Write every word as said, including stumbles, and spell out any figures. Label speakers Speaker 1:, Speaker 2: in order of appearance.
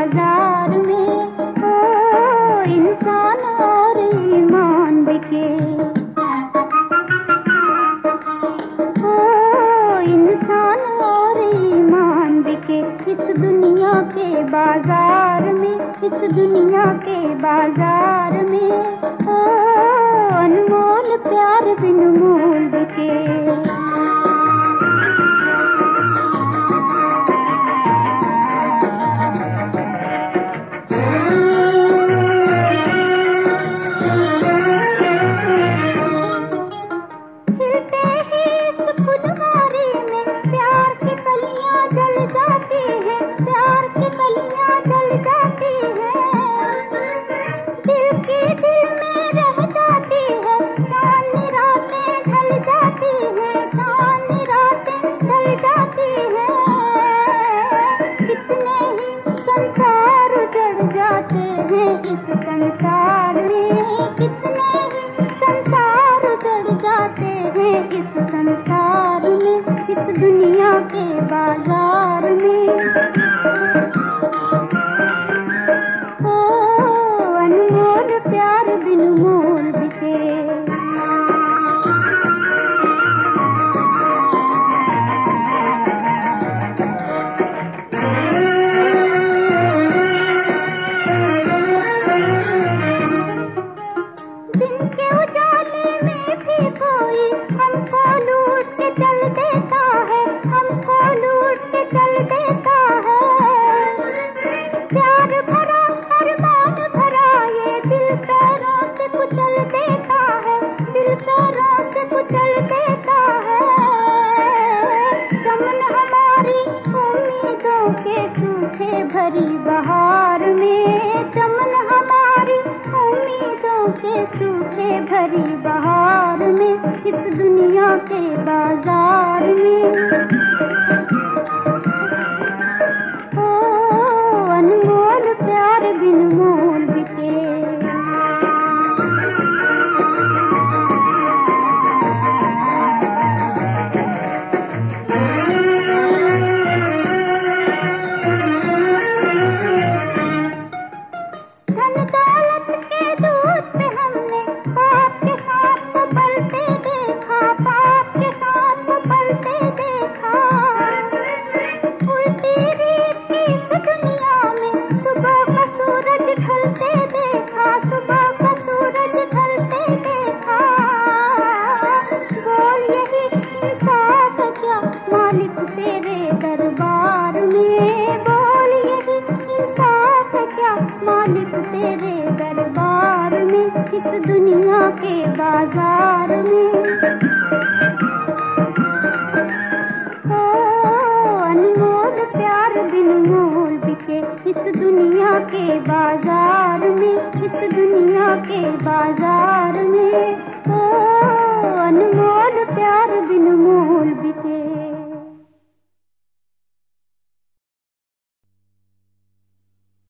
Speaker 1: बाजार में, ओ इंसान और ईमान बिके। ओ इंसान और ईमान बिके इस दुनिया के बाजार में, इस दुनिया के बाजार में, ओ अनमोल प्यार बिन मोल बिके। इस संसार में कितने ही संसार उजड़ जाते हैं, इस संसार में, इस दुनिया के बाजार में, ओ अनमोल प्यार बिन मोल बिके। हमको लूट के चल देता है, हमको लूट के चल देता है। प्यार भरा अरमान भरा ये दिल पैरों से कुचल देता है, दिल पैरों से कुचल देता है। चमन हमारी उम्मीदों के सूखे भरी बहार में, चमन हमारी उम्मीदों के सूखे भरी बहार में, इस दुनिया के बाजार में, ओ अनमोल प्यार बिन मोल बिके। धन दौलत के दूध पे हमने पाप के साथ को पलते देखा, पाप के साथ को पलते देखा। उल्टी रीत की इस दुनिया में सुबह का सूरज ढलते देखा, सुबह का सूरज ढलते देखा। बोल यही इंसाफ है क्या मालिक तेरे दरबार में, बोल यही इंसाफ है क्या मालिक तेरे दरबार में, इस दुनिया के बाजार में, ओ अनमोल प्यार बिन मोल बिके इस दुनिया के बाजार में, इस दुनिया के बाजार में, ओ अनमोल प्यार बिन मोल बिके।